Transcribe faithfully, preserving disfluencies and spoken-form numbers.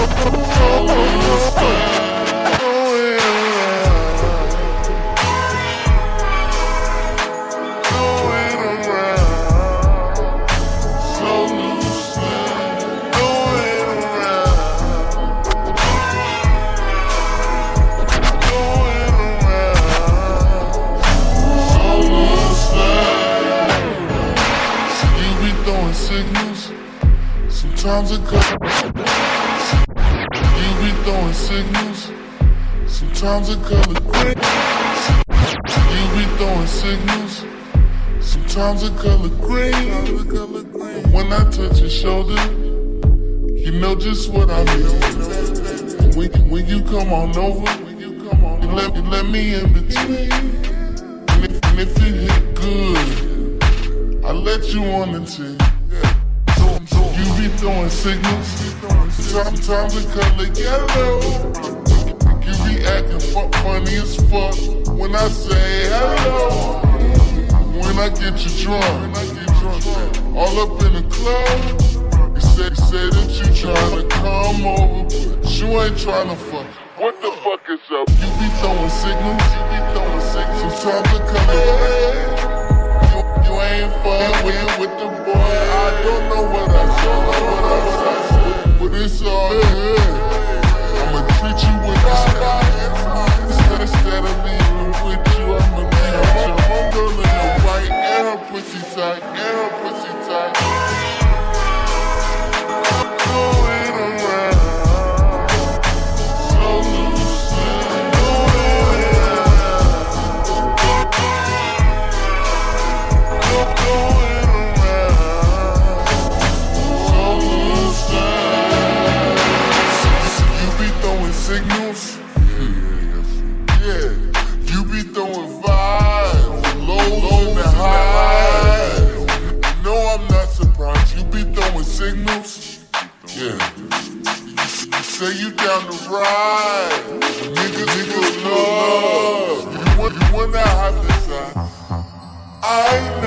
Signals, sometimes it comes. You be throwing signals, sometimes it color green. You be throwing signals, sometimes it color green. When I touch your shoulder, you know just what I mean. When, when you come on over, you let, you let me in between. And if, and if it hit good, I let you on into. You be throwing signals, sometimes it color yellow. You be acting fuck funny as fuck when I say hello. When I get you drunk, all up in the club, you say, you say that you tryna come over, but you ain't tryna fuck. What the fuck is up? You be throwing signals, you be throwing signals, sometimes it color red. You ain't fun with, with the boy, I don't know what I saw, what I saw, but it's all good. I'ma treat you with respect. Instead, instead of leaving with you, I'ma leave with your homegirl in the white and her pussy tight, and her pussy tight. Going around, so loose, going around, going signals, yeah, you be throwing vibes, low, low and high. You know I'm not surprised, you be throwing signals, yeah. You say you down to ride, nigga, nigga love. You want, you want that hot side. I know.